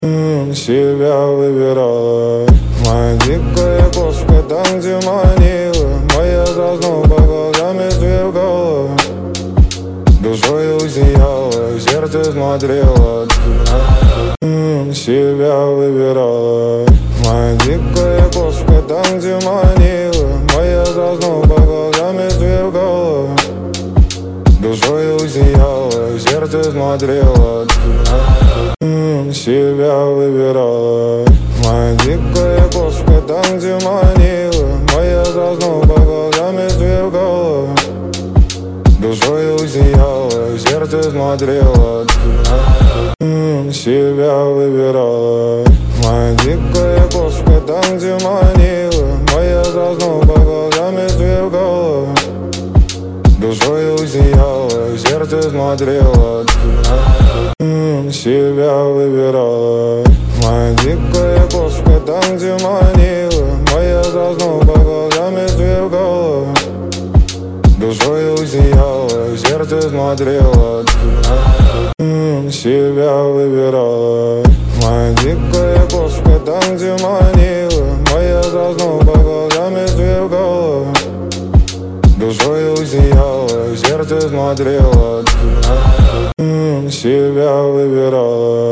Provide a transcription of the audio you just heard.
Себя выбирала. Моя дикая кошка там, где манила. Моя заснула, глазами сверкала. Душой усияла, сердце смотрело. Себя выбирала. Моя дикая кошка там, где манила. Моя заснула, глазами сверкала. Душой усияла, сердце смотрело. Себя выбирала. Моя дикая кошка там, где манила. Моя заснула, глазами сверкала. Душой усияла, сердце смотрело. Себя выбирала. Моя дикая кошка там, где манила. Моя заснула, глазами сверкала. Душой усияла, сердце смотрело. Себя выбирала. Моя дикая кошка там, где манила. Моя заснула, глазами сверкала. Душой усияла, сердце смотрело. Себя выбирала. Моя дикая кошка там, где манила. Моя заснула, глазами сверкала. Душой усияла, сердце смотрело. Себя выбирала.